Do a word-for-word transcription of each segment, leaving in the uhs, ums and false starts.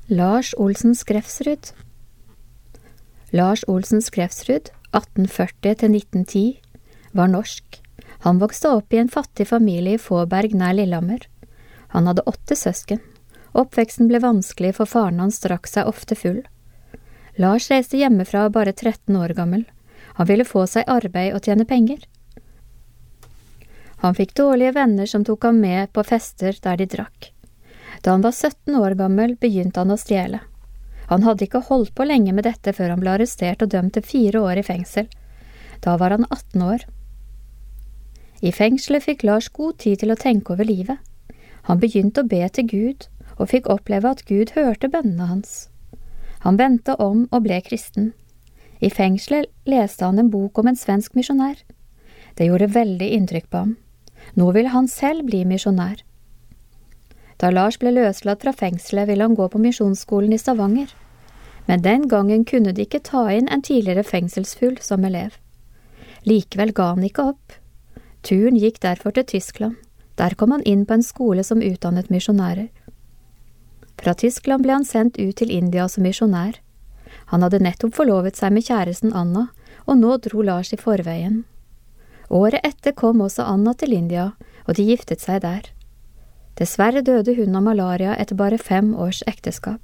Lars Olsen Skrefsrud. Lars Olsen Skrefsrud, atten førti til nitten ti, var norsk. Han vokste opp i en fattig familie i Fåberg nær Lillehammer. Han hadde åtte søsken. Oppveksten ble vanskelig for faren hans drakk seg ofte full. Lars reiste hjemmefra bare tretten år gammel. Han ville få seg arbeid og tjene penger. Han fikk dårlige venner som tok ham med på fester der de drakk. Da han var sytten år gammel, begynte han å stjele. Han hadde ikke holdt på lenge med dette før han ble arrestert og dømt til fire år i fengsel. Da var han atten år. I fengselet fikk Lars god tid til å tenke over livet. Han begynte å be til Gud, og fikk oppleve at Gud hørte bønnene hans. Han vendte om og ble kristen. I fengselet leste han en bok om en svensk misjonær. Det gjorde veldig inntrykk på ham. Nå ville han selv bli misjonær. Da Lars ble løslatt fra fengselet, ville han gå på misjonsskolen i Stavanger. Men den gangen kunne de ikke ta inn en tidligere fengselsfull som elev. Likevel ga han ikke opp. Turen gikk derfor til Tyskland. Der kom han inn på en skole som utdannet misjonærer. Fra Tyskland ble han sendt ut til India som misjonær. Han hadde nettopp forlovet seg med kjæresten Anna, og nå dro Lars i forveien. Året etter kom også Anna til India, og de giftet seg der. Dessverre døde hun av malaria etter bare fem års ekteskap.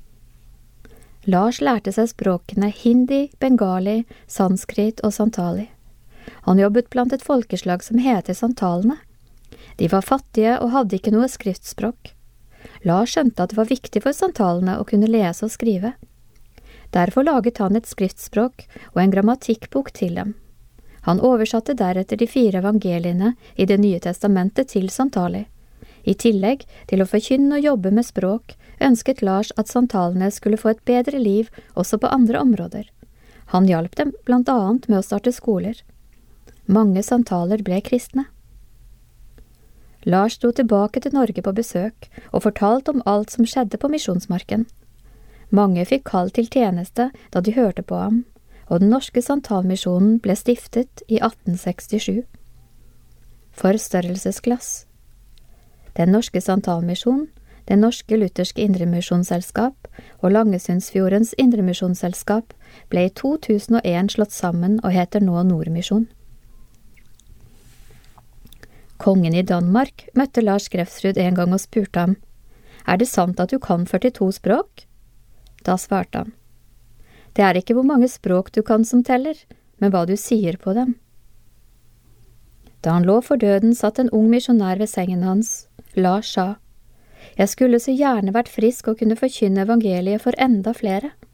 Lars lærte seg språkene hindi, bengali, sanskrit og santali. Han jobbet blant et folkeslag som heter santalene. De var fattige og hadde ikke noe skriftspråk. Lars skjønte at det var viktig for santalene å kunne lese og skrive. Derfor laget han et skriftspråk og en grammatikkbok til dem. Han oversatte deretter de fire evangeliene i Det nye testamentet til santali. I tillegg til å forkynne og jobbe med språk, ønsket Lars at santalene skulle få et bedre liv også på andre områder. Han hjalp dem blant annet med å starte skoler. Mange santaler ble kristne. Lars dro tilbake til Norge på besøk og fortalte om alt som skjedde på misjonsmarken. Mange fikk kall til tjeneste da de hørte på ham, og den norske santalmisjonen ble stiftet i atten sekstisju. Forstørrelsesglass. Den norske santalmisjon, Den norske lutherske indremisjonsselskap og Langesundsfjordens indremisjonsselskap ble i to tusen og en slått sammen og heter nå Nordmisjon. Kongen i Danmark møtte Lars Skrefsrud en gang og spurte ham: «Er det sant at du kan førtito språk?» Da svarte han: «Det er ikke hvor mange språk du kan som teller, men hva du sier på dem.» Da han lå for døden, satt en ung misjonær ved sengen hans. Lars sa: «Jeg skulle så gjerne vært frisk og kunne forkynne evangeliet for enda flere.»